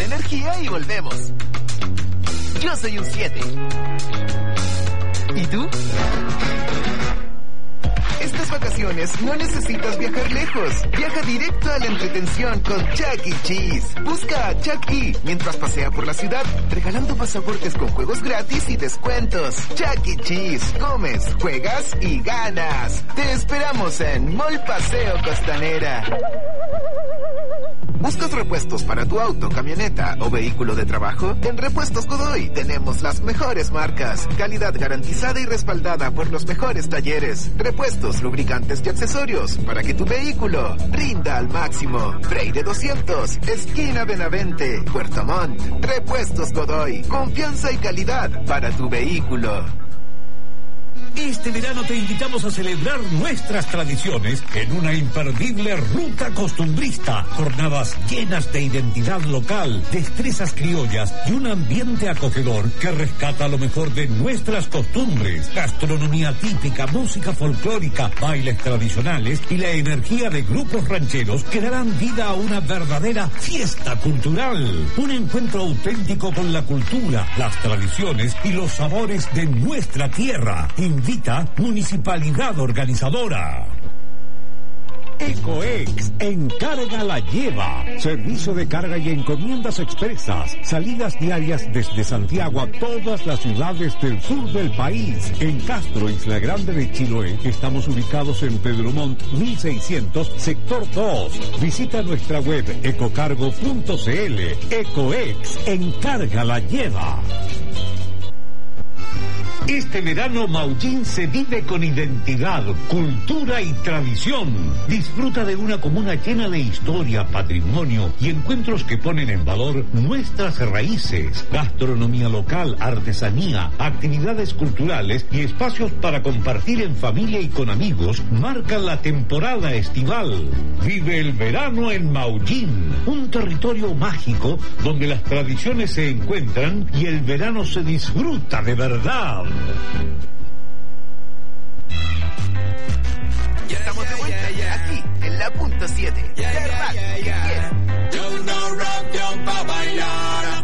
energía y volvemos. Yo soy un 7. ¿Y tú? Estas vacaciones no necesitas viajar lejos. Viaja directo a la entretención con Chuck E. Cheese. Busca a Chuck E. mientras pasea por la ciudad, regalando pasaportes con juegos gratis y descuentos. Chuck E. Cheese. Comes, juegas y ganas. Te esperamos en Mall Paseo Costanera. ¿Buscas repuestos para tu auto, camioneta o vehículo de trabajo? En Repuestos Godoy tenemos las mejores marcas, calidad garantizada y respaldada por los mejores talleres, repuestos, lubricantes y accesorios para que tu vehículo rinda al máximo. Freire 200, esquina Benavente, Puerto Montt. Repuestos Godoy, confianza y calidad para tu vehículo. Este verano te invitamos a celebrar nuestras tradiciones en una imperdible ruta costumbrista. Jornadas llenas de identidad local, destrezas criollas y un ambiente acogedor que rescata lo mejor de nuestras costumbres. Gastronomía típica, música folclórica, bailes tradicionales y la energía de grupos rancheros que darán vida a una verdadera fiesta cultural. Un encuentro auténtico con la cultura, las tradiciones y los sabores de nuestra tierra. Invita Municipalidad Organizadora. Ecoex, encarga la lleva. Servicio de carga y encomiendas expresas. Salidas diarias desde Santiago a todas las ciudades del sur del país. En Castro, Isla Grande de Chiloé, estamos ubicados en Pedro Montt 1600, sector 2. Visita nuestra web ecocargo.cl. Ecoex, encarga la lleva. Este verano Maullín se vive con identidad, cultura y tradición. Disfruta de una comuna llena de historia, patrimonio y encuentros que ponen en valor nuestras raíces. Gastronomía local, artesanía, actividades culturales y espacios para compartir en familia y con amigos marcan la temporada estival. Vive el verano en Maullín, un territorio mágico donde las tradiciones se encuentran y el verano se disfruta de verdad. Ya estamos de vuelta, aquí, en la punto 7. Yo no rock pa' bailar.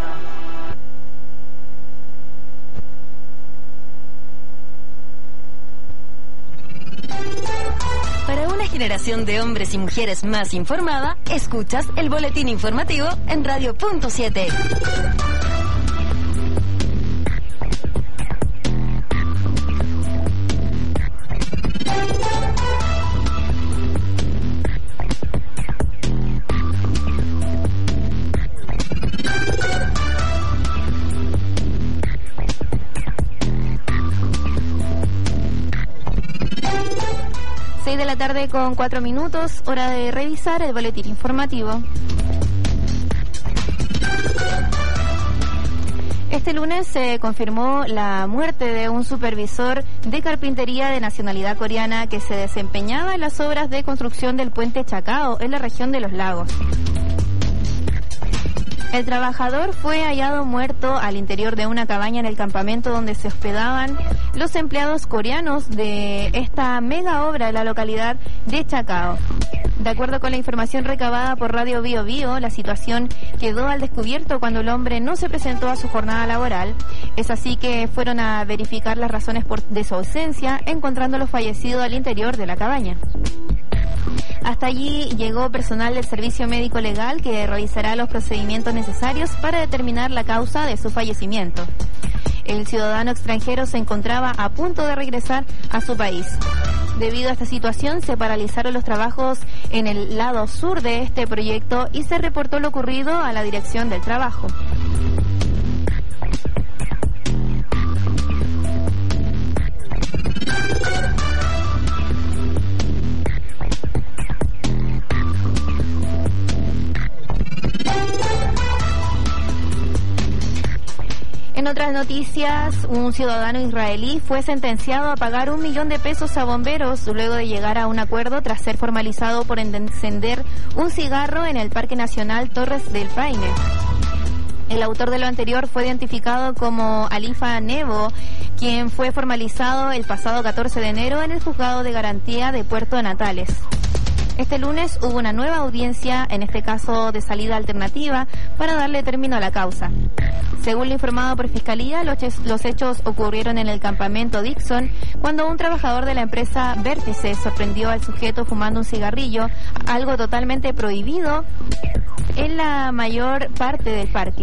Para una generación de hombres y mujeres más informada, escuchas el boletín informativo en Radio Punto 7. De la tarde con 4 minutos, hora de revisar el boletín informativo. Este lunes se confirmó la muerte de un supervisor de carpintería de nacionalidad coreana que se desempeñaba en las obras de construcción del puente Chacao en la región de Los Lagos. El trabajador fue hallado muerto al interior de una cabaña en el campamento donde se hospedaban los empleados coreanos de esta mega obra en la localidad de Chacao. De acuerdo con la información recabada por Radio Bio Bio, la situación quedó al descubierto cuando el hombre no se presentó a su jornada laboral. Es así que fueron a verificar las razones de su ausencia, encontrándolo fallecido al interior de la cabaña. Hasta allí llegó personal del Servicio Médico Legal que realizará los procedimientos necesarios para determinar la causa de su fallecimiento. El ciudadano extranjero se encontraba a punto de regresar a su país. Debido a esta situación, se paralizaron los trabajos en el lado sur de este proyecto y se reportó lo ocurrido a la Dirección del Trabajo. En otras noticias, un ciudadano israelí fue sentenciado a pagar $1 millón a bomberos luego de llegar a un acuerdo tras ser formalizado por encender un cigarro en el Parque Nacional Torres del Paine. El autor de lo anterior fue identificado como Alifa Nebo, quien fue formalizado el pasado 14 de enero en el Juzgado de Garantía de Puerto Natales. Este lunes hubo una nueva audiencia, en este caso de salida alternativa, para darle término a la causa. Según lo informado por Fiscalía, los hechos ocurrieron en el campamento Dixon, cuando un trabajador de la empresa Vértice sorprendió al sujeto fumando un cigarrillo, algo totalmente prohibido en la mayor parte del parque.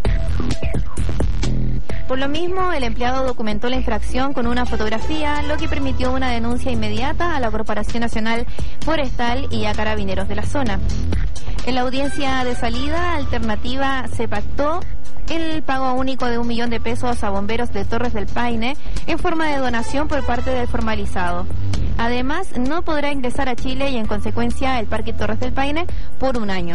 Por lo mismo, el empleado documentó la infracción con una fotografía, lo que permitió una denuncia inmediata a la Corporación Nacional Forestal y a carabineros de la zona. En la audiencia de salida alternativa se pactó el pago único de 1 millón de pesos a bomberos de Torres del Paine en forma de donación por parte del formalizado. Además, no podrá ingresar a Chile y en consecuencia el Parque Torres del Paine por 1 año.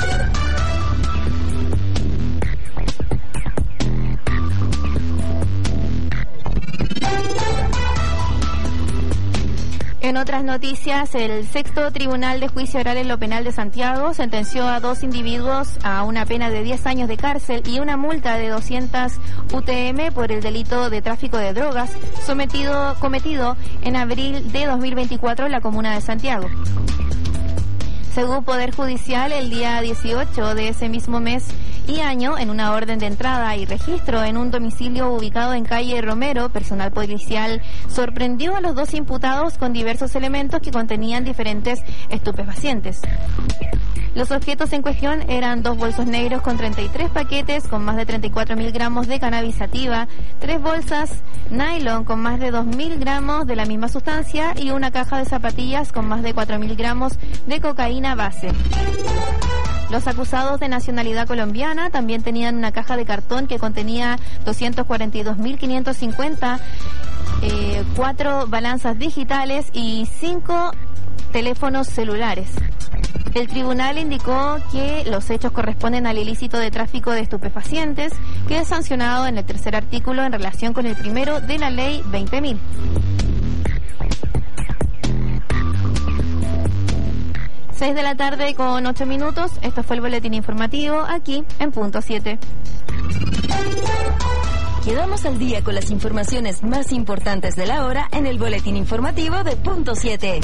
En otras noticias, el 6º Tribunal de Juicio Oral en lo Penal de Santiago sentenció a 2 individuos a una pena de 10 años de cárcel y una multa de 200 UTM por el delito de tráfico de drogas cometido en abril de 2024 en la comuna de Santiago. Según Poder Judicial, el día 18 de ese mismo mes y año, en una orden de entrada y registro en un domicilio ubicado en calle Romero, personal policial sorprendió a los 2 imputados con diversos elementos que contenían diferentes estupefacientes. Los objetos en cuestión eran 2 bolsos negros con 33 paquetes con más de 34.000 gramos de cannabis sativa, 3 bolsas nylon con más de 2.000 gramos de la misma sustancia y una caja de zapatillas con más de 4.000 gramos de cocaína base. Los acusados de nacionalidad colombiana también tenían una caja de cartón que contenía 242.550, 4 balanzas digitales y 5 teléfonos celulares. El tribunal indicó que los hechos corresponden al ilícito de tráfico de estupefacientes, que es sancionado en el 3er artículo en relación con el primero de la ley 20.000. Seis de la tarde con 8 minutos. Esto fue el boletín informativo aquí en Punto 7. Quedamos al día con las informaciones más importantes de la hora en el boletín informativo de Punto 7.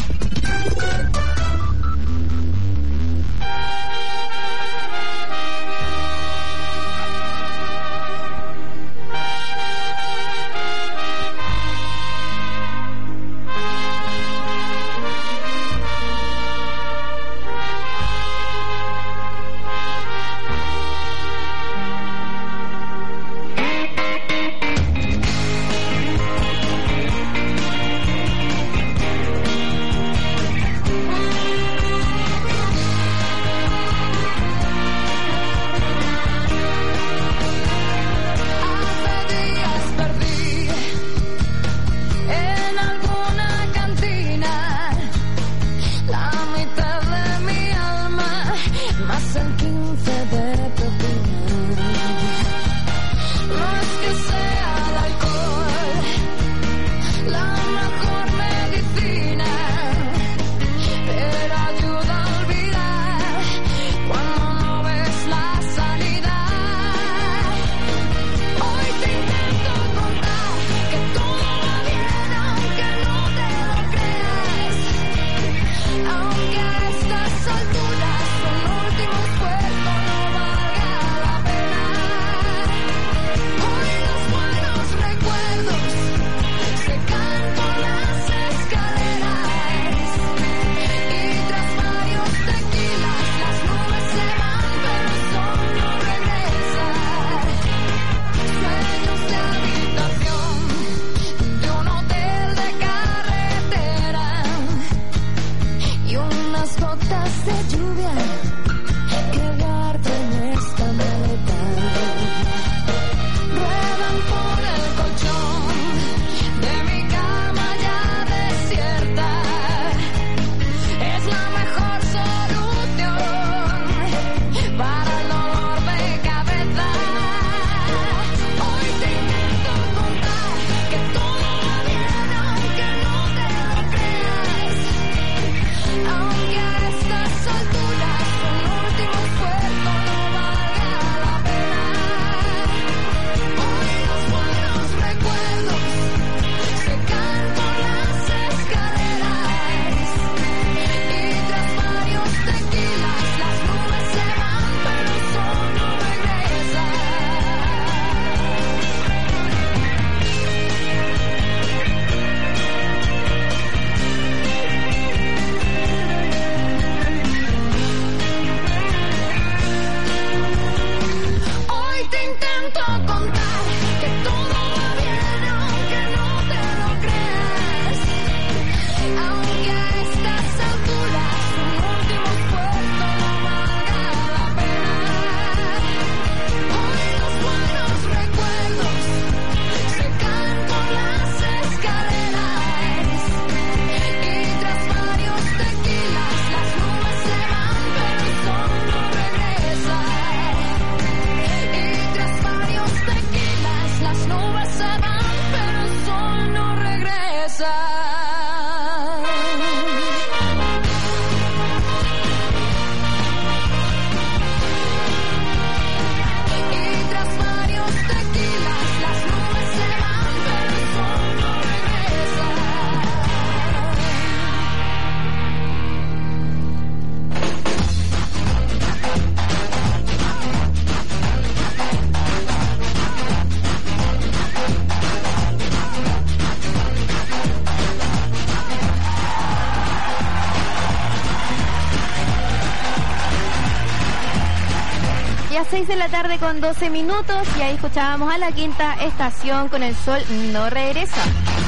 6 de la tarde con 12 minutos y ahí escuchábamos a La Quinta Estación con El Sol No Regresa.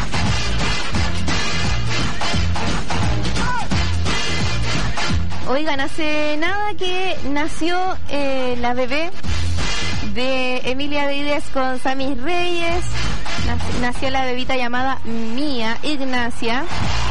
Oigan, hace nada que nació la bebé de Emilia Vides con Sammy Reyes. Nació la bebita llamada Mía Ignacia.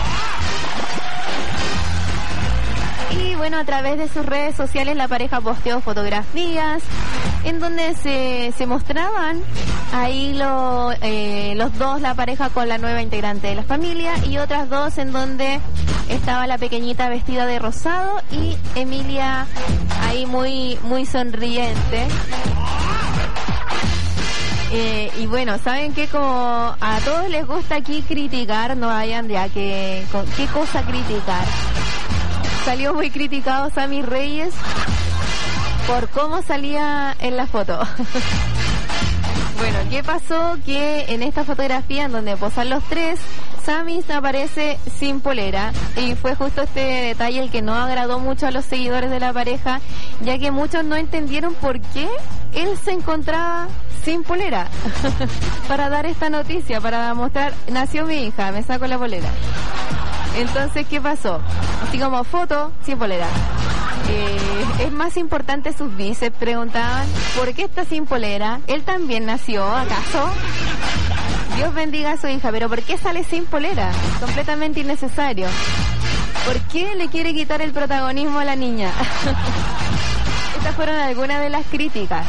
Y bueno, a través de sus redes sociales la pareja posteó fotografías en donde se mostraban ahí los dos, la pareja con la nueva integrante de la familia, y otras dos en donde estaba la pequeña vestida de rosado y Emilia ahí muy, muy sonriente. Y bueno, saben que como a todos les gusta aquí criticar, no vayan de a qué cosa criticar. Salió muy criticado Sammy Reyes por cómo salía en la foto. Bueno, ¿qué pasó? Que en esta fotografía en donde posan los tres, Sammy aparece sin polera, y fue justo este detalle el que no agradó mucho a los seguidores de la pareja, ya que muchos no entendieron por qué él se encontraba sin polera. Para dar esta noticia, para mostrar, nació mi hija, me saco la polera. Entonces, ¿qué pasó? Así como foto, sin polera. ¿Es más importante sus bíceps? Preguntaban. ¿Por qué está sin polera? ¿Él también nació, acaso? Dios bendiga a su hija, pero ¿por qué sale sin polera? Completamente innecesario. ¿Por qué le quiere quitar el protagonismo a la niña? Estas fueron algunas de las críticas.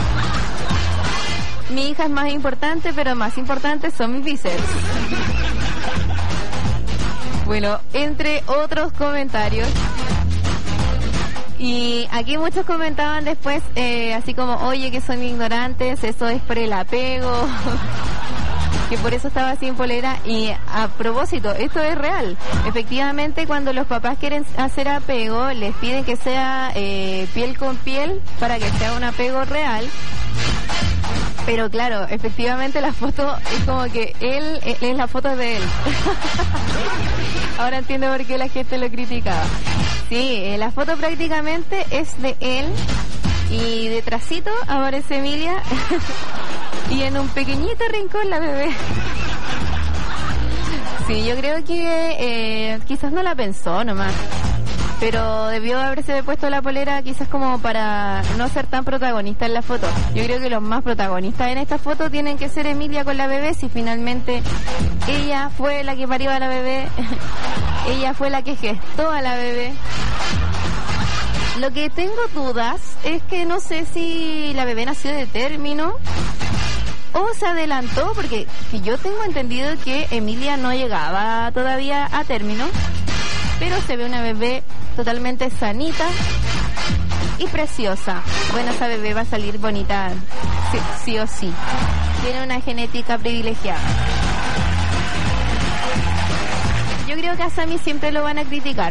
Mi hija es más importante, pero más importante son mis bíceps. Bueno, entre otros comentarios. Y aquí muchos comentaban después, así como, oye, que son ignorantes, eso es por el apego, que por eso estaba sin polera. Y a propósito, esto es real. Efectivamente, cuando los papás quieren hacer apego, les piden que sea piel con piel para que sea un apego real. Pero claro, efectivamente la foto es como que él es la foto de él. Ahora entiendo por qué la gente lo criticaba. Sí, la foto prácticamente es de él y detrásito aparece Emilia y en un pequeñito rincón la bebé. Sí, yo creo que quizás no la pensó nomás, pero debió haberse puesto la polera quizás como para no ser tan protagonista en la foto. Yo creo que los más protagonistas en esta foto tienen que ser Emilia con la bebé, si finalmente ella fue la que parió a la bebé, ella fue la que gestó a la bebé. Lo que tengo dudas es que no sé si la bebé nació de término o se adelantó, porque yo tengo entendido que Emilia no llegaba todavía a término, pero se ve una bebé totalmente sanita y preciosa. Bueno, esa bebé va a salir bonita, sí o sí. Tiene una genética privilegiada. Yo creo que a Sammy siempre lo van a criticar.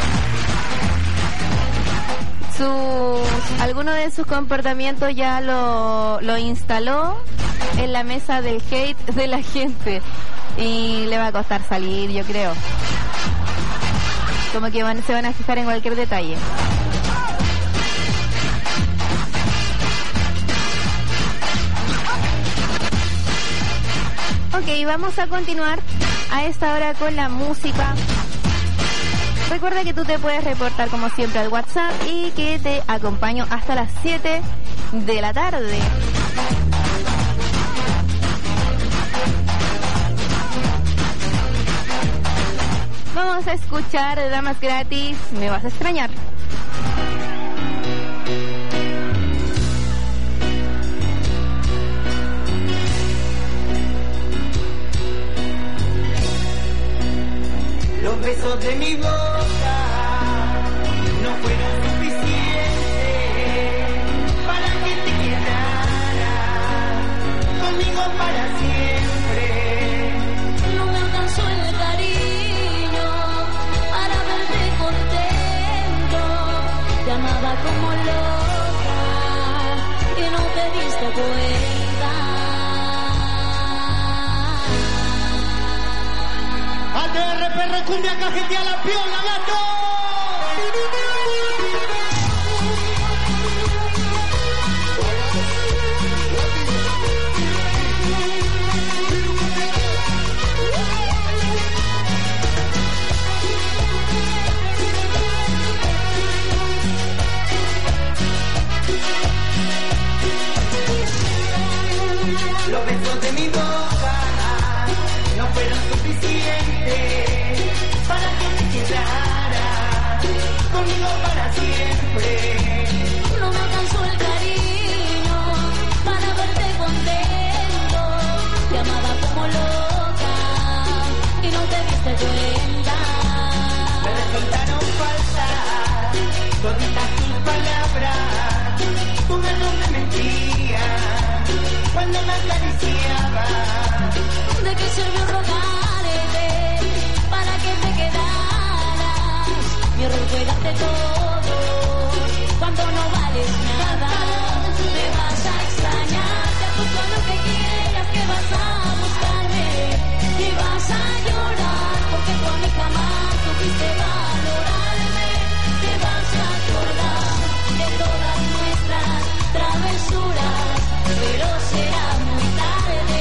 Alguno de sus comportamientos ya lo instaló en la mesa del hate de la gente y le va a costar salir, yo creo. Como que se van a fijar en cualquier detalle. Ok, vamos a continuar a esta hora con la música. Recuerda que tú te puedes reportar como siempre al WhatsApp y que te acompaño hasta las 7 de la tarde. Vamos a escuchar Damas Gratis, Me Vas a Extrañar. Los besos de mi boca no fueron suficientes para que te quedaras conmigo para siempre. No me alcanzó el cariño para verte contento. Te amaba como loca y no te diste cuenta. ATR Cumbia cajetea la piola, gato. fueron suficientes para que te quedaras conmigo para siempre. No me alcanzó el cariño para verte contento. Te amaba como loca y no te diste cuenta. Me resultaron falsas toditas tus palabras. Tu mano me mentía cuando me acariciaba. ¿De qué sirvió rogarte para que te quedaras? Mi error fue darte todo cuando no vales nada. Me vas a extrañar, te apuesto a lo que quieras, que vas a buscarme y vas a llorar porque tú a mí jamás supiste valorarme. Te vas a acordar de todas nuestras travesuras, pero será muy tarde.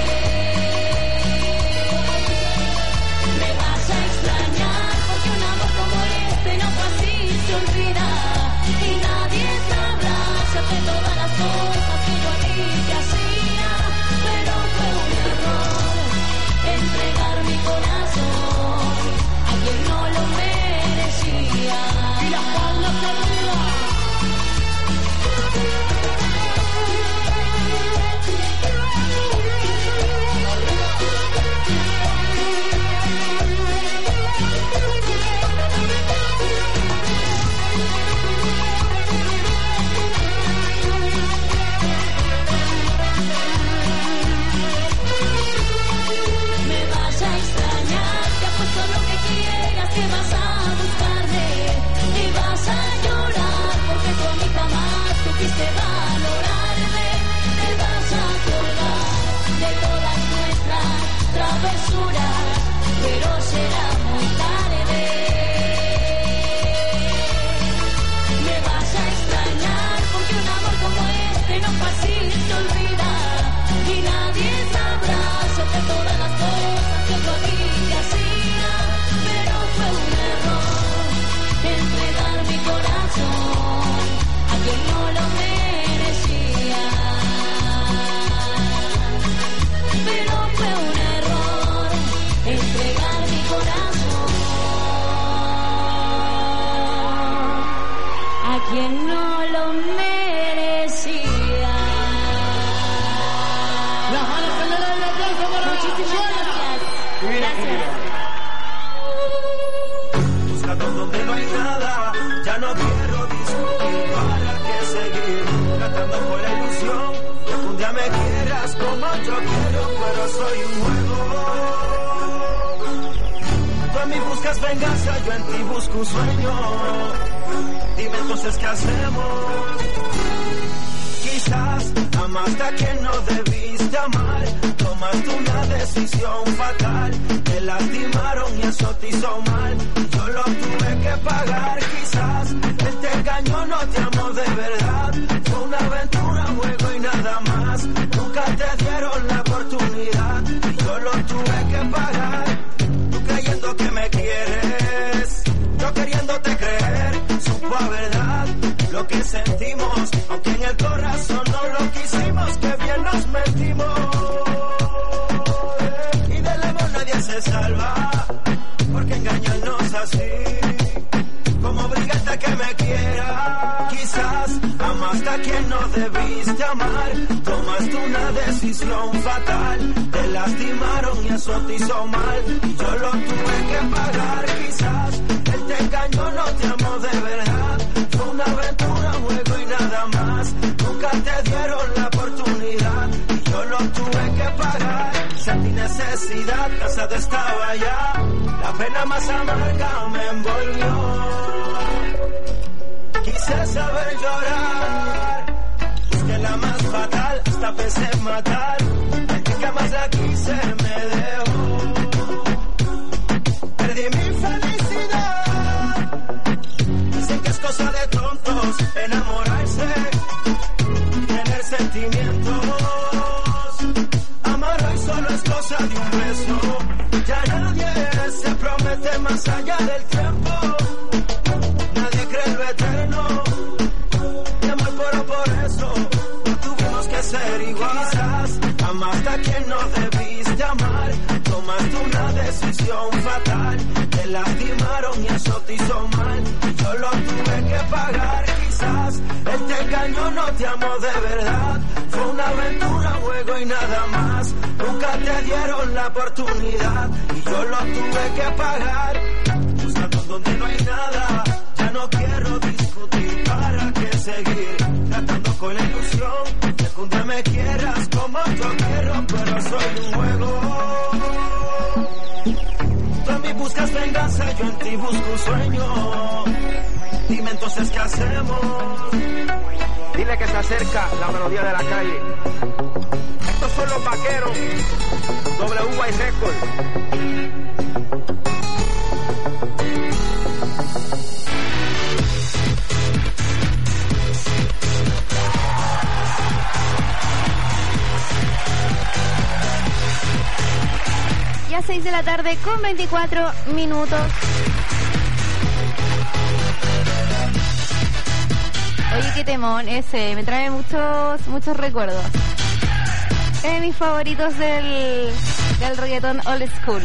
Me vas a extrañar porque un amor como este no fácil se olvida y nadie sabrá hacerte todas las cosas que yo a ti te hacía, pero fue un error entregar mi corazón a quien no lo merecía. Y las palmas arriba. Me vas a extrañar, te apuesto lo que quieras, que vas a buscarme y vas a llorar porque tú a mí jamás supiste valorarme. Te vas a acordar de todas nuestras travesuras, pero será muy tarde. Me vas a extrañar porque un amor como este no fácil se olvida y nadie sabrá hacerte todas las cosas que yo a ti te hacía, pero fue un error entregar mi corazón a quien no lo merecía. Pero fue un error entregar mi corazón a quien no lo merecía. Las manos en el aire, aplauso para Muchísimas gracias. Gracias. Buscando donde no hay nada, ya no quiero discutir. ¿Para qué seguir tratando por la ilusión de que un día me quieras como yo quiero? Pero soy un juego. Tú en mí buscas venganza, yo en ti busco un sueño. Dime entonces qué hacemos. Quizás amaste a quien no debiste amar. Tomaste una decisión fatal. Te lastimaron y eso te hizo mal. Yo lo tuve que pagar. Quizás él te engañó, no te amó de verdad. Fue una aventura, un juego y nada más. Nunca te dieron la oportunidad y yo lo tuve que pagar. Tú creyendo que me quieres, yo queriéndote creer. Supo a verdad lo que sentimos, aunque en el corazón no lo quisimos. Que bien nos metimos. Y del amor nadie se salva, porque engañarnos así, como obligarte a que me quiera. Quizás amaste a quien no debiste amar. Tomaste una decisión fatal. Te lastimaron y eso te hizo mal. Y yo lo tuve que pagar. Quizás él te engañó, no te amó de verdad. Fue una aventura, un juego y nada más. Nunca te dieron la oportunidad y yo lo tuve que pagar. Sentí necesidad, cansado estaba ya. La pena más amarga me envolvió. Quise saber llorar, busqué la más fatal, hasta pensé en matar. El que más la quise me dejó. Perdí mi felicidad. Dicen que es cosa de tontos enamorarse, tener sentimientos. Amar hoy solo es cosa de un beso. Ya nadie se promete más allá del tiempo. Nadie cree en lo eterno. Mi amor, pero por eso tuvimos que ser igual. Quizás amaste a quien no debiste amar. Tomaste una decisión fatal. Te lastimaron y eso te hizo mal. Yo lo tuve que pagar. Quizás él te engañó, no te amó de verdad. Fue una aventura, un juego y nada más. Nunca te dieron la oportunidad y yo lo tuve que pagar. Buscando donde no hay nada. Ya no quiero discutir, para qué seguir tratando con la ilusión de que un día me quieras como yo quiero, pero soy un juego. Tú en mí buscas venganza, yo en ti busco un sueño. Dime entonces qué hacemos. Dile que se acerca la melodía de la calle. Estos son los vaqueros, WY Record. Ya 6 de la tarde con 24 minutos. Oye, qué temón ese, me trae muchos recuerdos. Es de mis favoritos del reggaetón old school.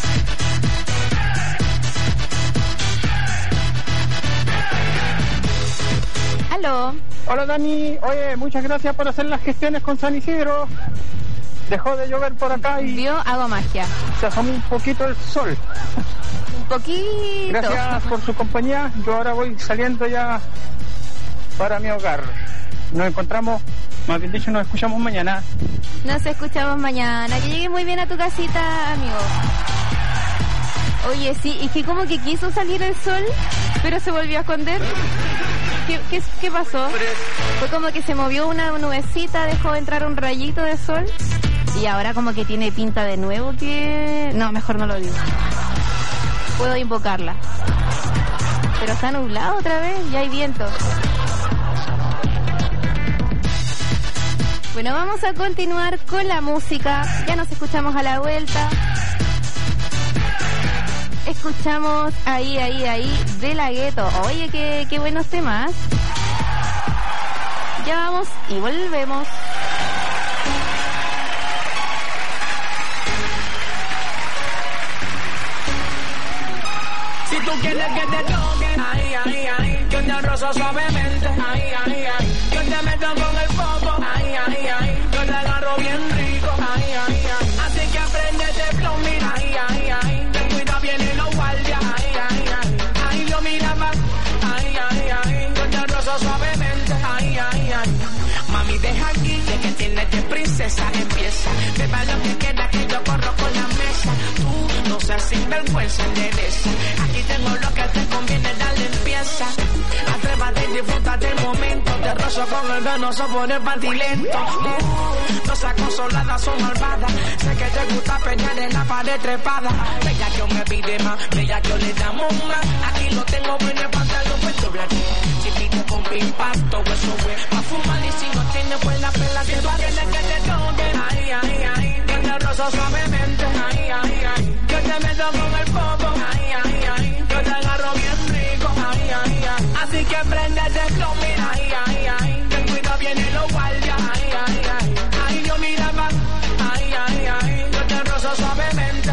Aló. Hola Dani, oye, muchas gracias por hacer las gestiones con San Isidro. Dejó de llover por acá y hago magia. Se asomó un poquito el sol. Un poquito. Gracias por su compañía. Yo ahora voy saliendo ya para mi hogar. Nos encontramos, más bien dicho, nos escuchamos mañana. Nos escuchamos mañana. Que llegue muy bien a tu casita, amigo. Oye, sí, y que como que quiso salir el sol, pero se volvió a esconder. ¿Qué pasó? Fue como que se movió una nubecita, dejó entrar un rayito de sol. Y ahora como que tiene pinta de nuevo que... No, mejor no lo digo. Puedo invocarla. Pero está nublado otra vez y hay viento. Bueno, vamos a continuar con la música. Ya nos escuchamos a la vuelta. Escuchamos ahí, de La Ghetto. Oye, qué buenos temas. Ya vamos y volvemos. Si tú quieres que te toquen, yo te rozo suavemente, yo te meto con el popo, yo te agarro bien rico, así que apréndete flow, mira, ten cuidado, vienen los guardias, yo mira más, yo te rozo suavemente, mami deja aquí, de que tienes de princesa, empieza, beba lo que queda que yo corro con la mesa, tú no seas sinvergüenza, endereza, aquí tengo lo que te conviene, dale empieza, atrévate y disfruta del momento, te rozo con el venoso por el patilento, no seas consolada, son malvadas, sé que te gusta pelear en la pared trepada, bella que yo me pide más, bella que yo le damos más, aquí lo tengo bien el pantalón puesto blanco, chiquito con impacto, eso fue, pa' fumar y si no tiene pues la pela que tú tienes que te toquen, yo te rozo suavemente, yo te meto con el popo, yo te agarro bien rico, así que préndete flow, mira, ten cuidado, vienen los guardias, yo mira más, yo te rozo suavemente,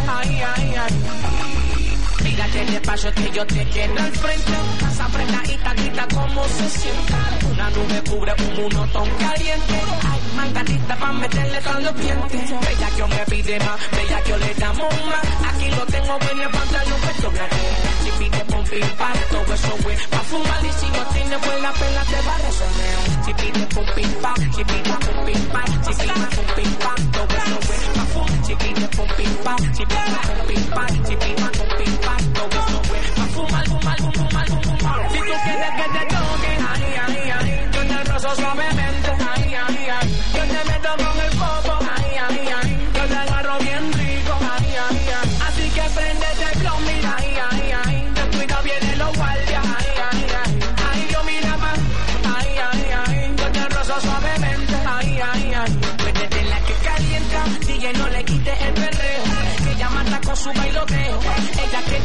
mírate despacio que yo te quiero al frente, casa apretadita, grita como se sienta, una nube cubre un monotón caliente, ay, mangadita pa' meterle con los dientes, bella que yo me pide más, bella que yo le damos más, aquí lo tengo en el pantalón puesto blanco, si pide pum pim pam, todo eso güey, pa' fumar y si no tiene pues la pela te va a resolver, si pide pum pim pam, si pide pum pim pam, si pide pum pim pam, todo eso güey, pa' fumar, si pide pum pim pam, si pide pum pim pam, si pide pum pim pam, todo eso güey, pa' fumar, si tú quieres que te toquen, yo te rozo suavemente, yo te meto con el popo, yo te agarro bien rico, así que préndete flow, mira, ten cuidado, vienen los guardias, yo mira más, yo te rozo suavemente, pues desde la que calienta, DJ no le quite el perreo, que ella mata con su bailoteo, ella tiene el sueño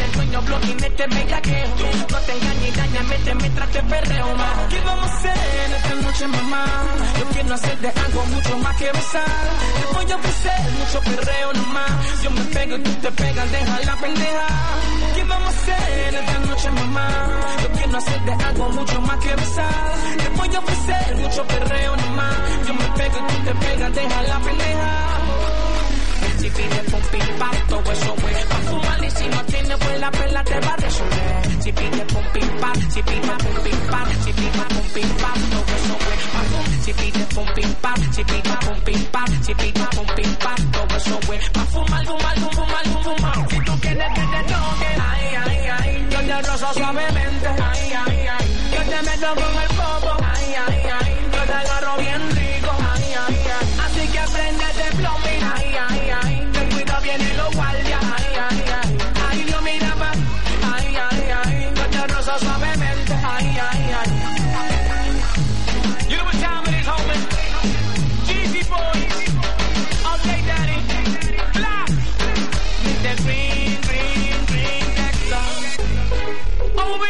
flow y mete bellaqueo. No te engañes y dañame, mientras te perreo más. ¿Qué vamos a hacer esta noche, mamá? Yo quiero hacerte algo mucho más que besar. Te voy a ofrecer mucho perreo nomás. Yo me pego y tú te pegas, deja la pendeja. ¿Qué vamos a hacer esta noche, mamá? Yo quiero hacerte algo mucho más que besar. Te voy a ofrecer mucho perreo nomás. Yo me pego y tú te pegas, deja la pendeja. Si pide pum pim pam, todo eso es pa' fumar. Y si no tiene pues la perla te va a resolver. Si pide pum pim pam, si pide pum pim pam, si pide pum pim pam, todo eso es pa' fumar. Si pide pum pim pam, si pide pum pim pam, si pide pum pim pam, todo eso es pa' fumar, fumar, fumar, fumar. Si tú quieres que te toque, ay, ay, ay, yo te rozo suavemente, ay, ay, ay, yo te meto con el popo, ay, ay, ay, yo te agarro bien rico, ay, ay, ay, así que prendete plomín, ay, ay, ay. Vienen los guardias, ay, ay, ay, ay, yo miraba, ay, ay, ay, yo te rozo suavemente, ay, ay, ay. You know what time it is, homie? Jeezy boys, all day daddy, black, Mr. Green, green, green, Texas. OB,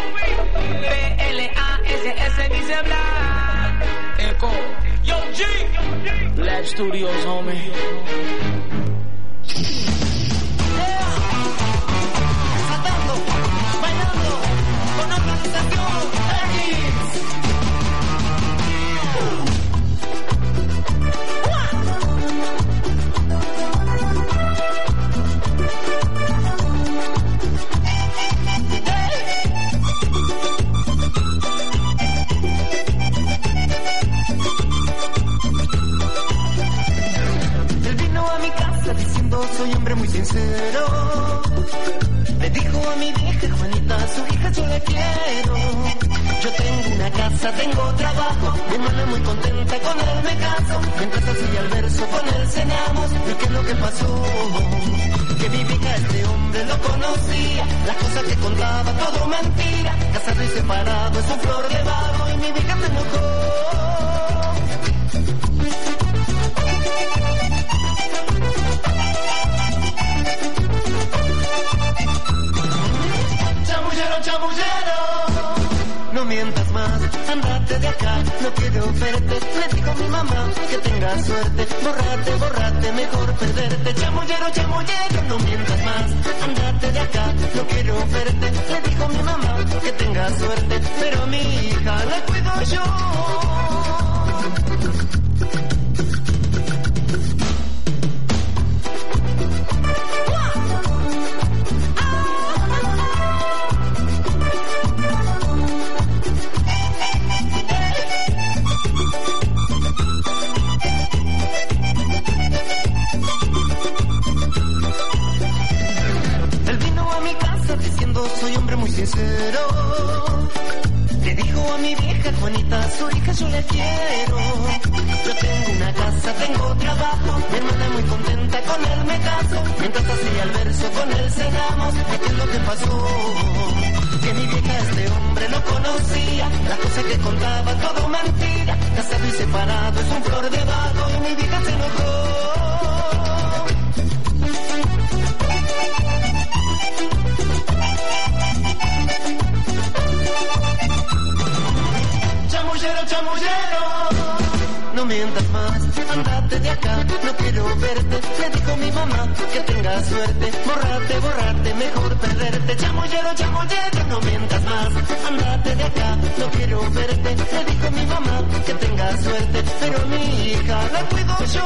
B-L-A-S-S dice black, Echo, Yo G, Lab Studios, homie. Saltando, bailando, con organización, Él vino a mi casa diciendo soy hombre muy sincero. Le dijo a mi vieja Juanita, a su hija yo la quiero. Yo tengo una casa, tengo trabajo, mi hermana muy contenta, con él me caso. Mientras hacía el verso, con él cenamos. ¿Qué es lo que pasó? Que mi vieja este hombre lo conocía. Las cosas que contaba, todo mentira. Casado y separado, es un flor de vago. Y mi vieja se enojó. Chamullero, no mientas más, andate de acá, no quiero verte. Le dijo mi mamá que tengas suerte, bórrate, mejor perderte. Chamullero, no mientas más, andate de acá, no quiero verte. Le dijo mi mamá que tengas suerte, pero mi hija la cuido yo. Soy hombre muy sincero. Le dijo a mi vieja Juanita, a su hija yo la quiero. Yo tengo una casa, tengo trabajo, mi hermana muy contenta, con él me caso. Mientras hacía el verso, con él cenamos. ¿Qué es lo que pasó? Que mi vieja este hombre lo conocía. Las cosas que contaba, todo mentira. Casado y separado, es un flor de vago. Y mi vieja se enojó. Chamullero, no mientas más, andate de acá, no quiero verte. Le dijo mi mamá que tengas suerte, bórrate, mejor perderte. Chamullero, no mientas más, andate de acá, no quiero verte. Le dijo mi mamá que tengas suerte, pero mi hija la cuido yo.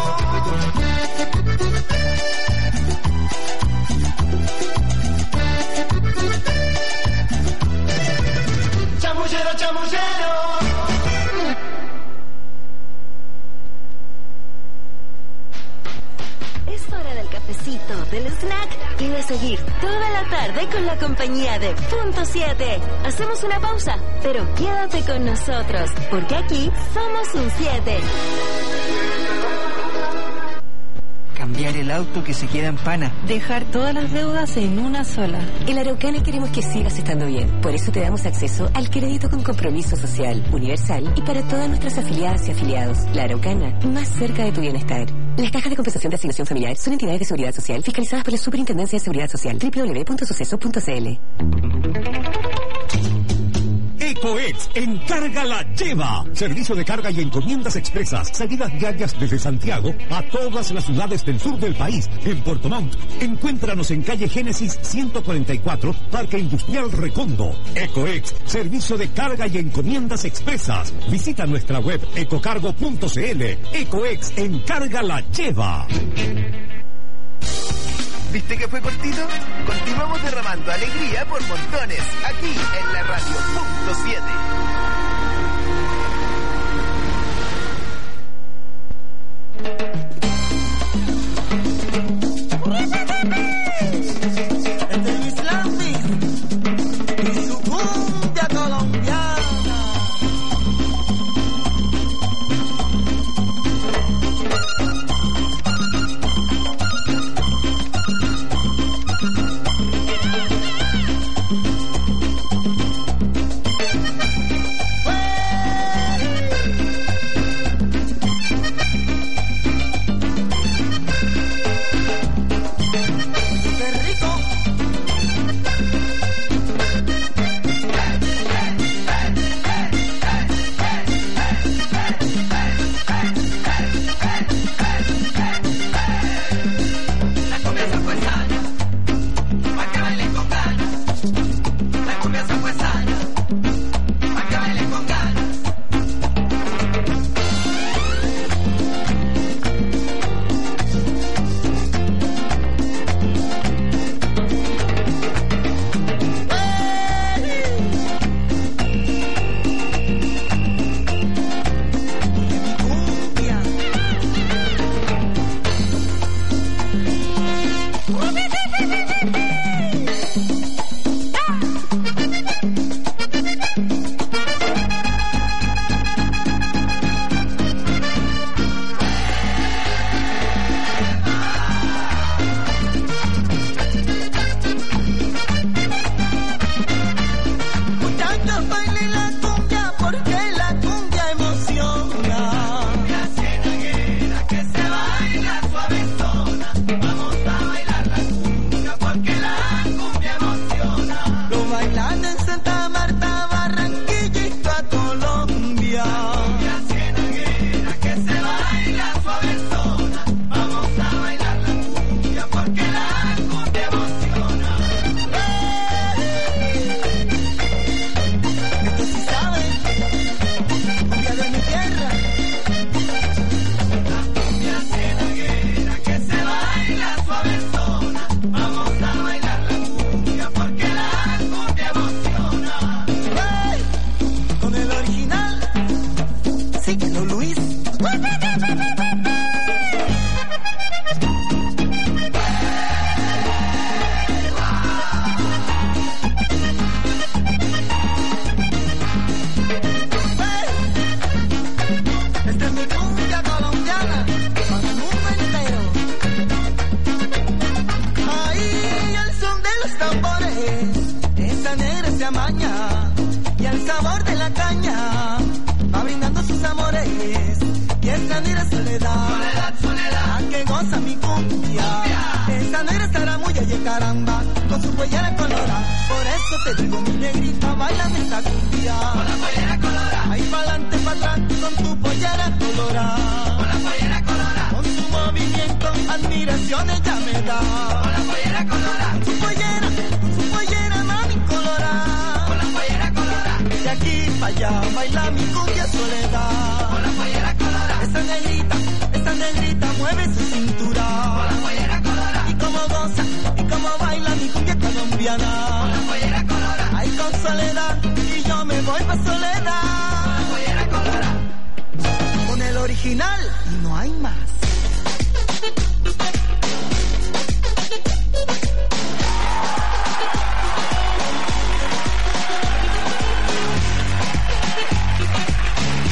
Chamullero. Es hora del cafecito, del snack y de seguir toda la tarde con la compañía de Punto 7. Hacemos una pausa, pero quédate con nosotros, porque aquí somos un 7. Cambiar el auto que se queda en pana. Dejar todas las deudas en una sola. En La Araucana queremos que sigas estando bien. Por eso te damos acceso al crédito con compromiso social, universal y para todas nuestras afiliadas y afiliados. La Araucana, más cerca de tu bienestar. Las cajas de compensación de asignación familiar son entidades de seguridad social fiscalizadas por la Superintendencia de Seguridad Social. www.suceso.cl. Ecoex, encarga la lleva. Servicio de carga y encomiendas expresas. Salidas diarias desde Santiago a todas las ciudades del sur del país. En Puerto Montt, encuéntranos en calle Génesis 144, Parque Industrial Recondo. Ecoex, servicio de carga y encomiendas expresas. Visita nuestra web ecocargo.cl. Ecoex, encarga la lleva. ¿Viste que fue cortito? Continuamos derramando alegría por montones, aquí en la radio punto 7. Este es Luis Lambi y su cumbia colombiana.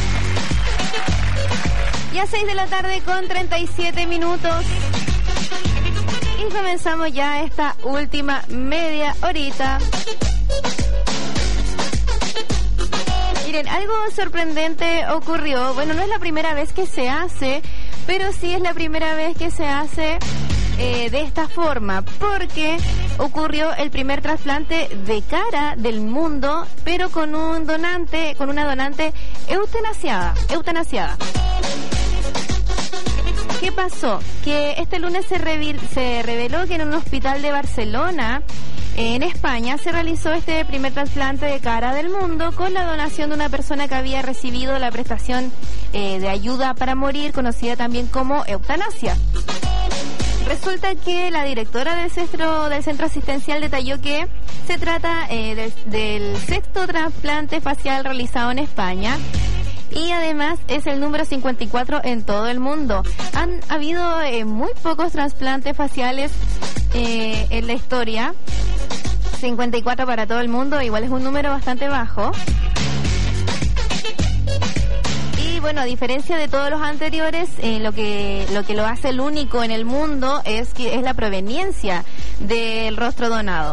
Ya 6 de la tarde con 37 minutos. Y comenzamos ya esta última media horita. Miren, algo sorprendente ocurrió. Bueno, no es la primera vez que se hace, pero sí es la primera vez que se hace de esta forma, porque ocurrió el primer trasplante de cara del mundo, pero con una donante eutanasiada. ¿Qué pasó? Que este lunes se reveló que en un hospital de Barcelona, en España, se realizó este primer trasplante de cara del mundo con la donación de una persona que había recibido la prestación de ayuda para morir, conocida también como eutanasia. Resulta que la directora del centro asistencial detalló que se trata del sexto trasplante facial realizado en España. Y además es el número 54 en todo el mundo. Han habido muy pocos trasplantes faciales en la historia. 54 para todo el mundo, igual es un número bastante bajo. Y bueno, a diferencia de todos los anteriores, lo que lo hace el único en el mundo es la proveniencia del rostro donado.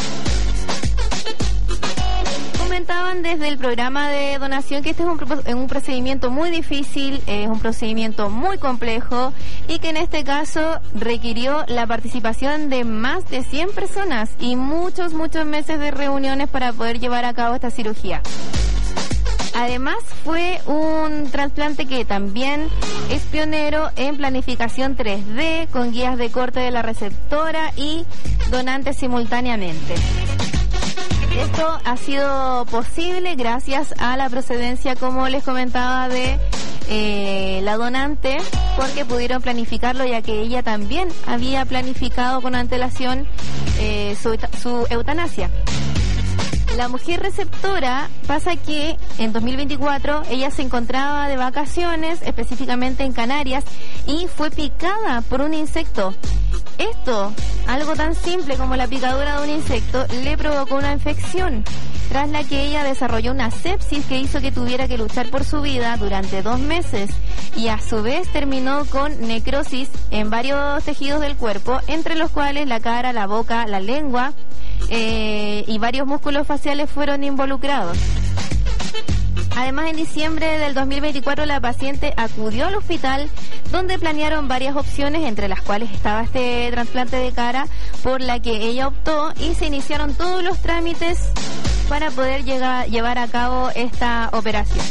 Comentaban desde el programa de donación que este es un procedimiento muy difícil, es un procedimiento muy complejo y que en este caso requirió la participación de más de 100 personas y muchos meses de reuniones para poder llevar a cabo esta cirugía. Además fue un trasplante que también es pionero en planificación 3D con guías de corte de la receptora y donante simultáneamente. Esto ha sido posible gracias a la procedencia, como les comentaba, de la donante, porque pudieron planificarlo, ya que ella también había planificado con antelación su eutanasia. La mujer receptora pasa que en 2024 ella se encontraba de vacaciones, específicamente en Canarias, y fue picada por un insecto. Esto, algo tan simple como la picadura de un insecto, le provocó una infección, tras la que ella desarrolló una sepsis que hizo que tuviera que luchar por su vida durante 2 meses y a su vez terminó con necrosis en varios tejidos del cuerpo, entre los cuales la cara, la boca, la lengua y varios músculos faciales fueron involucrados. Además, en diciembre del 2024 la paciente acudió al hospital donde planearon varias opciones, entre las cuales estaba este trasplante de cara, por la que ella optó, y se iniciaron todos los trámites para poder llevar a cabo esta operación.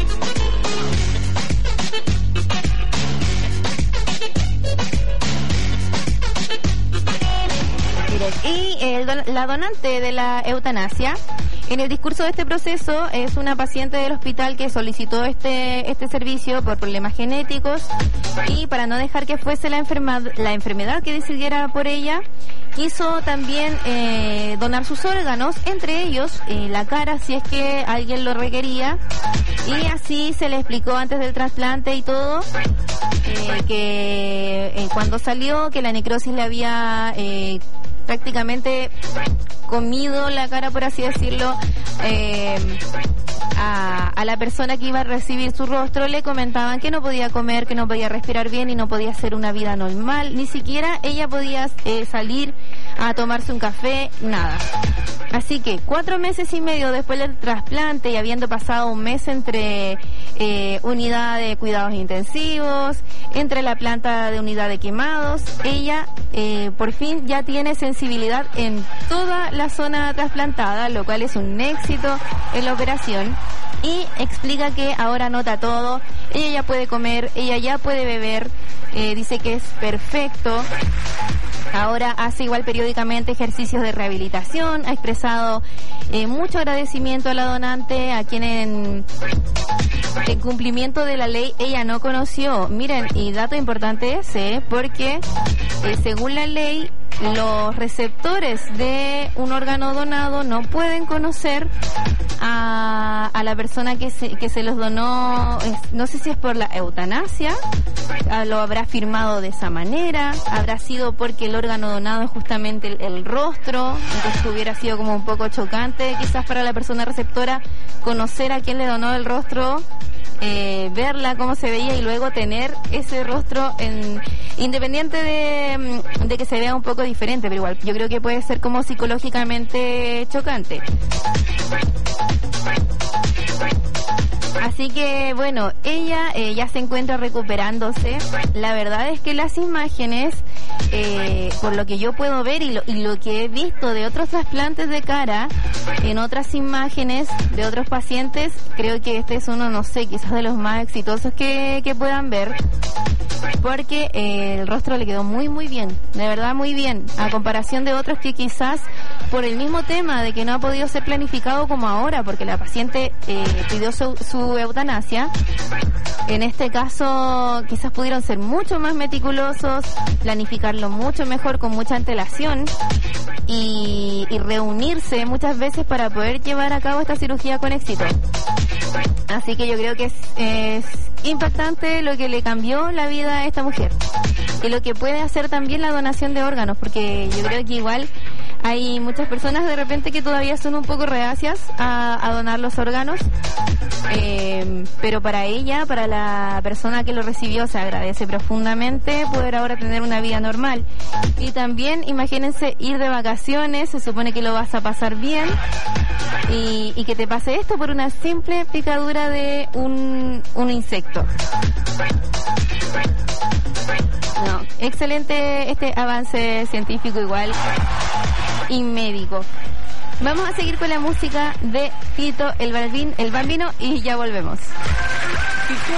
Y la donante de la eutanasia, en el discurso de este proceso, es una paciente del hospital que solicitó este servicio por problemas genéticos, y para no dejar que fuese la enfermedad que decidiera por ella, quiso también donar sus órganos, entre ellos la cara, si es que alguien lo requería, y así se le explicó antes del trasplante y todo, que cuando salió, que la necrosis le había prácticamente comido la cara, por así decirlo, a la persona que iba a recibir su rostro. Le comentaban que no podía comer, que no podía respirar bien y no podía hacer una vida normal, ni siquiera ella podía salir a tomarse un café, nada. Así que 4 meses y medio después del trasplante y habiendo pasado un mes entre unidad de cuidados intensivos, entre la planta de unidad de quemados, ella por fin ya tiene sensibilidad en toda la zona trasplantada, lo cual es un éxito en la operación, y explica que ahora nota todo, ella ya puede comer, ella ya puede beber, dice que es perfecto. Ahora hace igual periódicamente ejercicios de rehabilitación, ha expresado mucho agradecimiento a la donante, a quien en cumplimiento de la ley ella no conoció. Miren, y dato importante ese, porque según la ley, los receptores de un órgano donado no pueden conocer a la persona que se los donó. No sé si es por la eutanasia, lo habrá firmado de esa manera, habrá sido porque el órgano donado es justamente el rostro, entonces hubiera sido como un poco chocante quizás para la persona receptora conocer a quién le donó el rostro verla cómo se veía y luego tener ese rostro independiente de que se vea un poco diferente, pero igual yo creo que puede ser como psicológicamente chocante. Así que bueno, ella ya se encuentra recuperándose. La verdad es que las imágenes, por lo que yo puedo ver y lo que he visto de otros trasplantes de cara en otras imágenes de otros pacientes, creo que este es uno, no sé, quizás de los más exitosos que puedan ver, porque el rostro le quedó muy muy bien, de verdad muy bien, a comparación de otros que quizás por el mismo tema de que no ha podido ser planificado como ahora, porque la paciente pidió su eutanasia. En este caso quizás pudieron ser mucho más meticulosos, planificarlo mucho mejor, con mucha antelación y reunirse muchas veces para poder llevar a cabo esta cirugía con éxito. Así que yo creo que es impactante lo que le cambió la vida a esta mujer y lo que puede hacer también la donación de órganos, porque yo creo que igual hay muchas personas de repente que todavía son un poco reacias a donar los órganos, pero para ella, para la persona que lo recibió, se agradece profundamente poder ahora tener una vida normal. Y también imagínense ir de vacaciones, se supone que lo vas a pasar bien y que te pase esto por una simple picadura de un insecto. No, excelente este avance científico igual y médico. Vamos a seguir con la música de Tito el Bambino y ya volvemos. Tito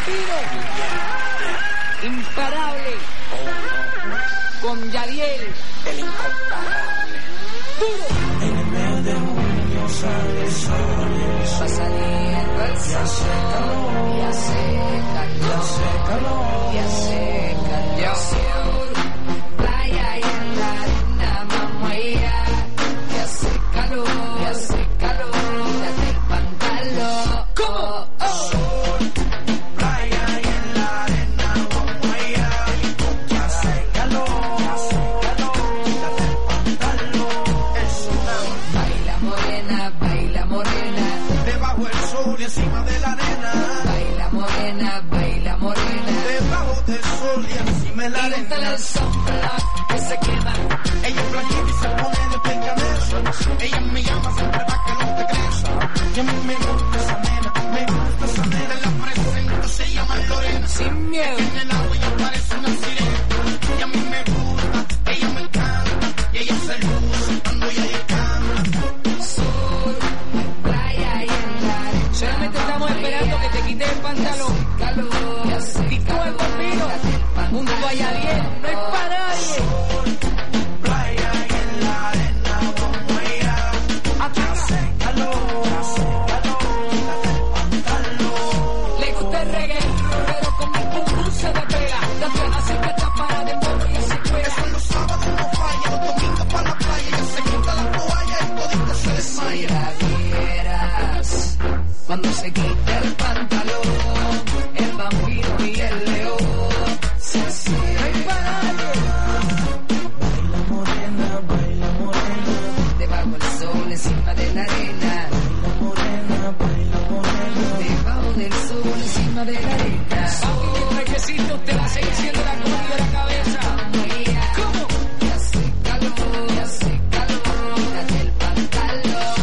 el Bambino, imparable, con Yadiel, el incomparable. Duro. En el mes de junio sale el sol, va saliendo el sol, y hace calor, y hace calor. Playa y en la arena vamos allá, y hace calor, quítate el pantalón. ¿Cómo? Sol, playa y en la arena vamos allá, y hace calor, quítate el pantalón. El tsunami. Baila morena, debajo el sol y encima de la arena. Baila morena, debajo del sol y encima de la arena. La sombra que se quema. Ella es blanquita y se pone de peinadero. Ella me llama siempre para que no te crezca. Y a mí me gusta esa nena, Te la presento, se llama Lorena. Sin miedo. En el agua ella parece una sirena. Y a mí me gusta, ella me encanta. Y ella se luce cuando ella canta. Sol, playa y en la arena. Solamente estamos esperando que te quites el pantalón. Y tú el Bambino, junto a Yadiel, no es para nadie. Playa y en la arena vamos allá. Hace calor, le gusta el reggae, pero con el pum se despega. La plena se queda para de modo y se juega. Eso los sábados no falla, los domingos para la playa. Ya se quita la toalla y todito se desmaya. Si la vieras cuando se quita el pantalón, el Bambino y el león se cierran. Baila morena, debajo del sol, encima de la arena. Baila morena, debajo del sol, encima de la arena. Papi, que trajecito te va a seguir siendo la comida de la cabeza. ¿Cómo? Y hace calor, quítate el pantalón.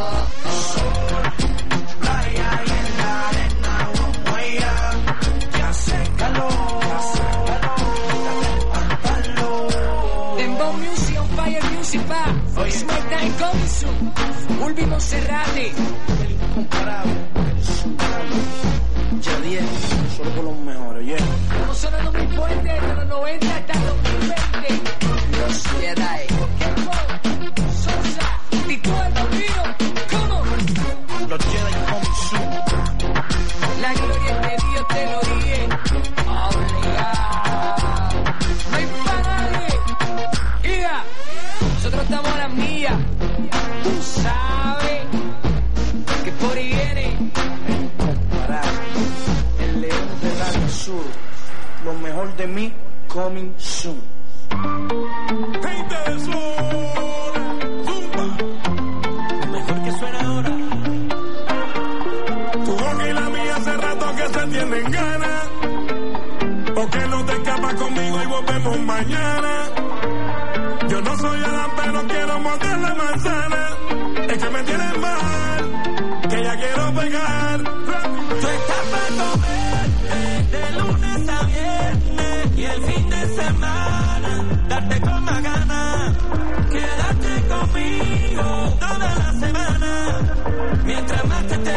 Playa y en la arena vamos allá. Y hace calor, quítate el pantalón. Dembow Music, on Fire Music, pa. Hoy Smackdown coming soon. Ulvi Monserrate, el incomparable, el tsunami. Yadiel, solo con los mejores, yeah. Como sonando muy fuerte desde los 90 hasta 2020. Los Jedi. Sosa, Tito el Bambino, ¿cómo? Los Jedi coming soon. La gloria es de Dios, te lo dije. Obligado. No hay para nadie. Hija, nosotros estamos a las millas. Tú sabes que por ahí viene el incomparable, el león del Alto Sur. Lo mejor de mí, coming soon. Gente de Sol, zumba. Lo mejor que suena ahora. Tu boca y la mía hace rato conmigo y volvemos mañana. Yo no soy Adán, pero quiero morder la manzana. Es que me tienes mal, que ya quiero pegar. Tú estás para comer de lunes a viernes y el fin de semana darte con más ganas. Quédate conmigo toda la semana. Mientras más te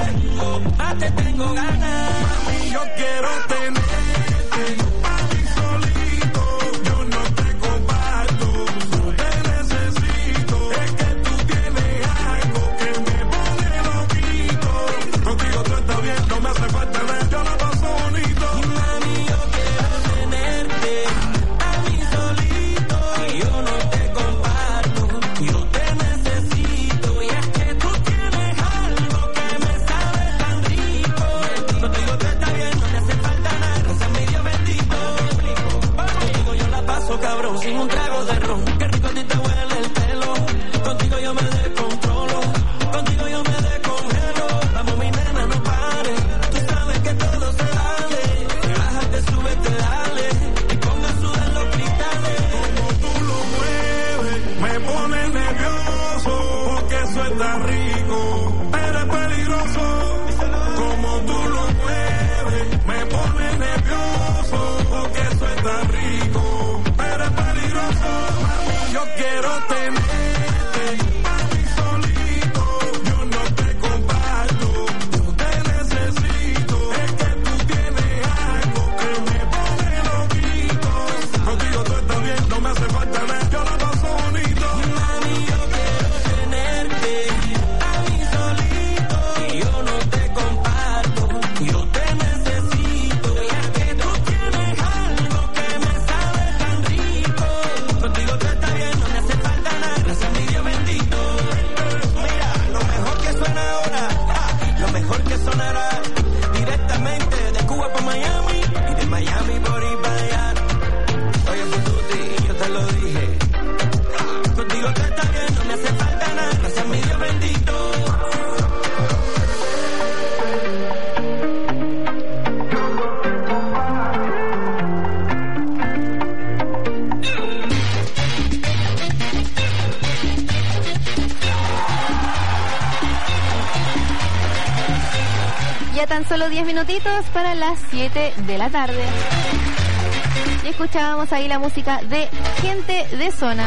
tengo ganas. Mami, yo quiero tenerte a mí solito. Yo no te comparto, no te necesito. Es que tú tienes algo que me pone loquito. Contigo tú estás bien, no me hace falta nada, yo la paso bonito. Mami, yo quiero tenerte a mí solito. Y yo no te comparto, yo te necesito. Y es que tú tienes algo que me sabe tan rico. Contigo tú estás bien, no te hace falta nada, gracias a mi Dios bendito. Contigo yo la paso cabrón, sin un trago de ron. Qué rico a ti te huele el pelo. Contigo yo me descontrolo, contigo yo me descongelo. Vamos mi nena, no pares, tú sabes que todo se vale. Relájate, súbete, dale, y ponga a sudar los cristales. Como tú lo mueves, me pone nervioso, porque eso está rico, pero es peligroso. Como tú lo mueves, me pone nervioso, porque eso está rico, pero es peligroso. Mami, yo quiero tenerte a mí solito. Yo no te comparto, yo te necesito. Es que tú tienes algo que me pone loquito. Contigo tú estás bien, no me hace falta nada, yo la paso bonito. Mami, yo quiero tenerte a mí solito. Y yo no te comparto, yo te necesito. Y es que tú tienes algo que me sabe tan rico. Contigo tú estás bien, no me hace falta nada, gracias a mi Dios bendito. Mira, lo mejor que suena ahora, lo mejor que sonará, directamente de Cuba para Miami y de Miami por ahí para allá. Oye, Pututi, yo te lo dije. Contigo tú estás bien, no me hace falta nada, gracias a mi Dios bendito. Ya tan solo 10 minutitos para las 7 de la tarde. Y escuchábamos ahí la música de Gente de Zona.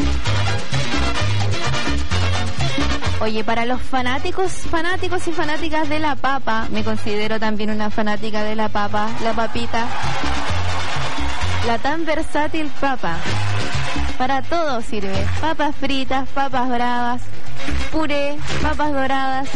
Oye, para los fanáticos y fanáticas de la papa, me considero también una fanática de la papa, la papita, la tan versátil papa. Para todo sirve. Papas fritas, papas bravas, puré, papas doradas,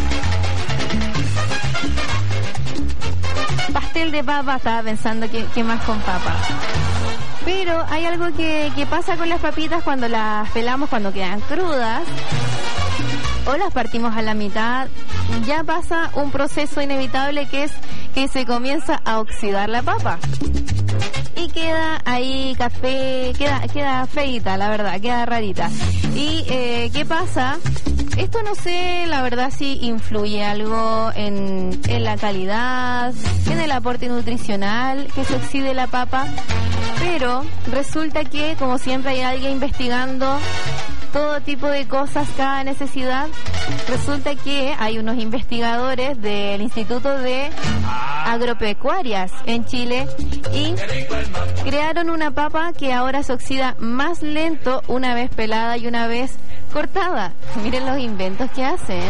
pastel de papa. Estaba pensando que más con papa. Pero hay algo que pasa con las papitas cuando las pelamos, cuando quedan crudas o las partimos a la mitad. Ya pasa un proceso inevitable, que es que se comienza a oxidar la papa y queda ahí café, queda feita, la verdad, queda rarita. Y ¿qué pasa? Esto no sé, la verdad, si influye algo en la calidad, en el aporte nutricional que se oxide la papa, pero resulta que, como siempre, hay alguien investigando todo tipo de cosas, cada necesidad. Resulta que hay unos investigadores del Instituto de Agropecuarias en Chile y crearon una papa que ahora se oxida más lento una vez pelada y una vez cortada. Miren los inventos que hacen.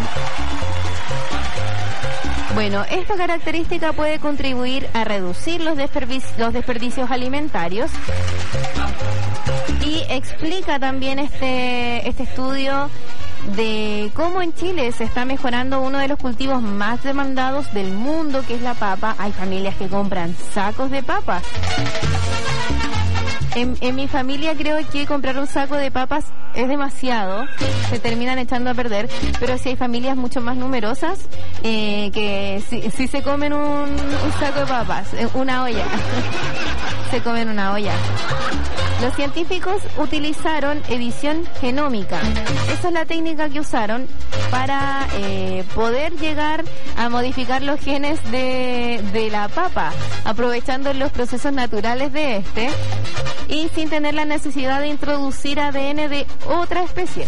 Bueno, esta característica puede contribuir a reducir los desperdicios alimentarios, y explica también este estudio de cómo en Chile se está mejorando uno de los cultivos más demandados del mundo, que es la papa. Hay familias que compran sacos de papas. En mi familia creo que comprar un saco de papas es demasiado, se terminan echando a perder, pero si hay familias mucho más numerosas que sí se comen un saco de papas, una olla. se comen una olla. Los científicos utilizaron edición genómica. Esa es la técnica que usaron para poder llegar a modificar los genes de la papa, aprovechando los procesos naturales de este y sin tener la necesidad de introducir ADN de otra especie.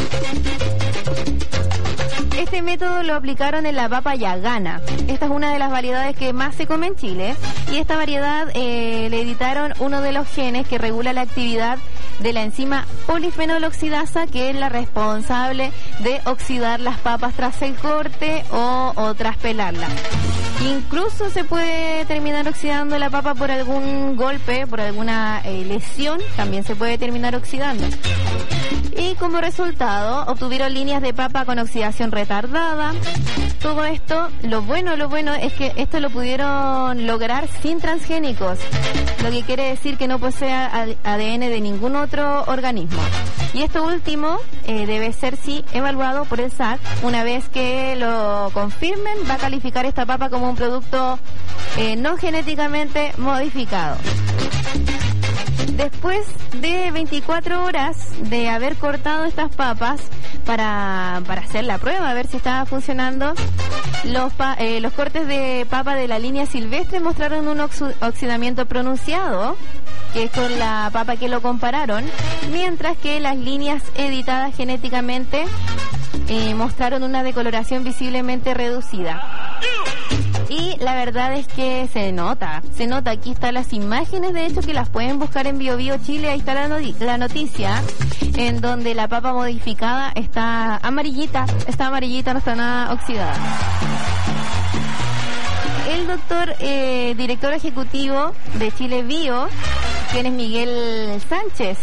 Este método lo aplicaron en la papa yagana. Esta es una de las variedades que más se come en Chile. Y esta variedad le editaron uno de los genes que regula la actividad de la enzima polifenoloxidasa, que es la responsable de oxidar las papas tras el corte o tras pelarla. Incluso se puede terminar oxidando la papa por algún golpe, por alguna lesión, también se puede terminar oxidando. Y como resultado obtuvieron líneas de papa con oxidación retardada. Todo esto, lo bueno es que esto lo pudieron lograr sin transgénicos, lo que quiere decir que no posee ADN de ningún otro organismo. Y esto último debe ser sí evaluado por el SAC. Una vez que lo confirmen, va a calificar esta papa como un producto no genéticamente modificado. Después de 24 horas de haber cortado estas papas para hacer la prueba, a ver si estaba funcionando, los cortes de papa de la línea silvestre mostraron un oxidamiento pronunciado, que es con la papa que lo compararon, mientras que las líneas editadas genéticamente mostraron una decoloración visiblemente reducida. Y la verdad es que se nota, aquí están las imágenes, de hecho, que las pueden buscar en Bio Bio Chile, ahí está la noticia, en donde la papa modificada está amarillita, no está nada oxidada. El doctor, director ejecutivo de Chile Bio, quien es Miguel Sánchez,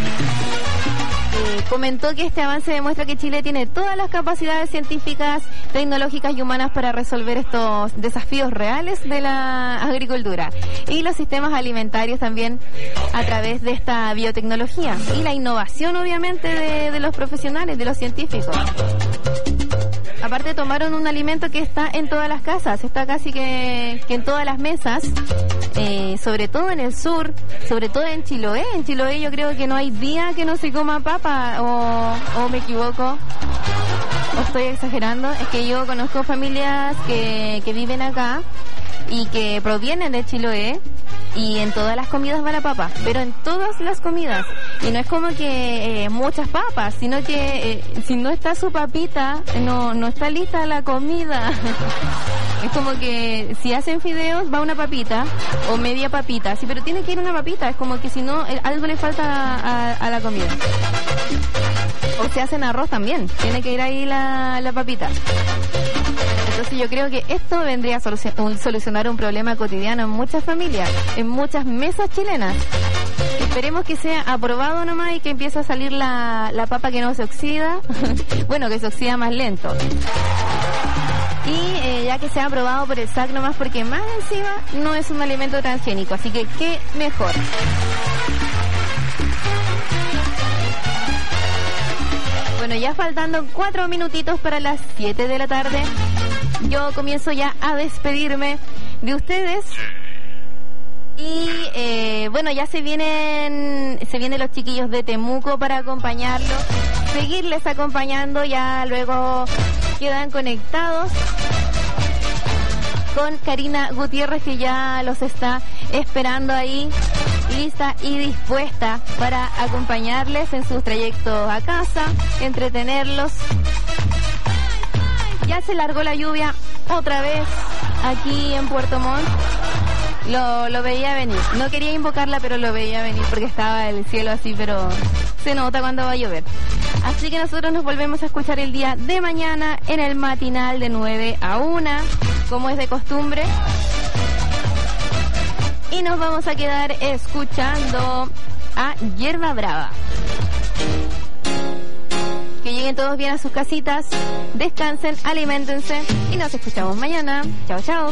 comentó que este avance demuestra que Chile tiene todas las capacidades científicas, tecnológicas y humanas para resolver estos desafíos reales de la agricultura y los sistemas alimentarios también a través de esta biotecnología y la innovación, obviamente, de los profesionales, de los científicos. Aparte, tomaron un alimento que está en todas las casas, está casi que en todas las mesas, sobre todo en el sur, sobre todo en Chiloé. En Chiloé yo creo que no hay día que no se coma papa, o me equivoco, o estoy exagerando. Es que yo conozco familias que viven acá y que provienen de Chiloé, y en todas las comidas va la papa, pero en todas las comidas. Y no es como que muchas papas, sino que si no está su papita, no está lista la comida. Es como que si hacen fideos va una papita o media papita, sí, pero tiene que ir una papita. Es como que si no, algo le falta a la comida. O si hacen arroz también, tiene que ir ahí la papita. Entonces yo creo que esto vendría a solucionar un problema cotidiano en muchas familias, en muchas mesas chilenas. Esperemos que sea aprobado nomás y que empiece a salir la papa que no se oxida. Bueno, que se oxida más lento. Y ya que sea aprobado por el SAC nomás, porque más encima no es un alimento transgénico, así que qué mejor. Bueno, ya faltando 4 minutitos para las 7 de la tarde, yo comienzo ya a despedirme de ustedes. Y bueno, ya se vienen los chiquillos de Temuco para acompañarlos, seguirles acompañando. Ya luego quedan conectados con Karina Gutiérrez, que ya los está esperando ahí, lista y dispuesta para acompañarles en sus trayectos a casa, entretenerlos. Ya se largó la lluvia otra vez aquí en Puerto Montt. Lo veía venir. No quería invocarla, pero lo veía venir porque estaba el cielo así, pero se nota cuando va a llover. Así que nosotros nos volvemos a escuchar el día de mañana en el matinal de 9 a 1, como es de costumbre. Y nos vamos a quedar escuchando a Hierba Brava. Que lleguen todos bien a sus casitas, descansen, aliméntense y nos escuchamos mañana. Chao, chao.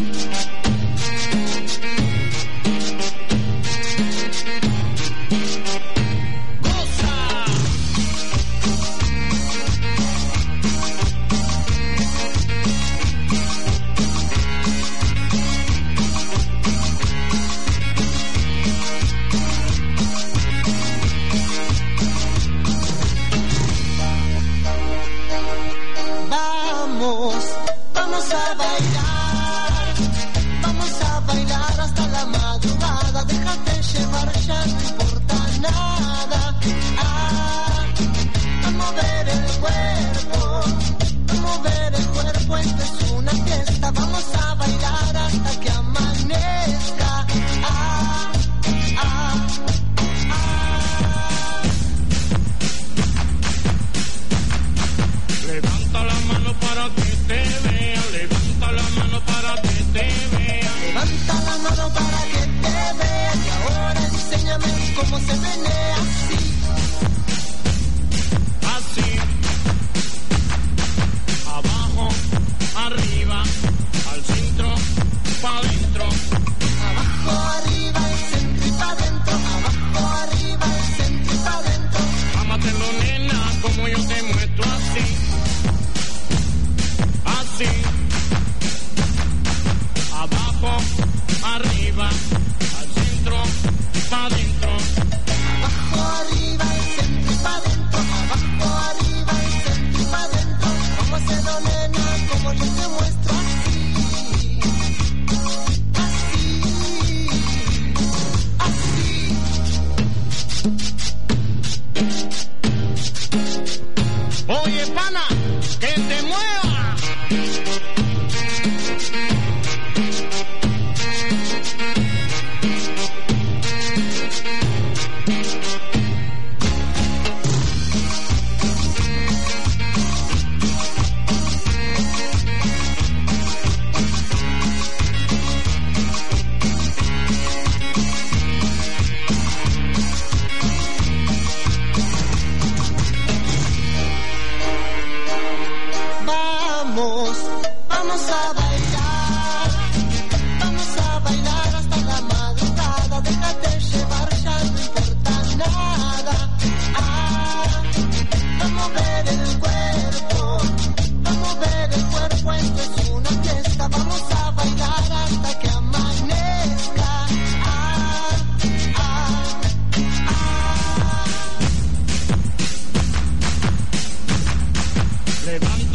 bailar hasta la madrugada, déjate llevar, ya no importa nada. A mover el cuerpo, esta es una fiesta, vamos a bailar hasta que amanezca. Levanta la mano para que te vea, levanta la mano para que te vea. Levanta la mano para que te vea, y ahora enséñame cómo se menea.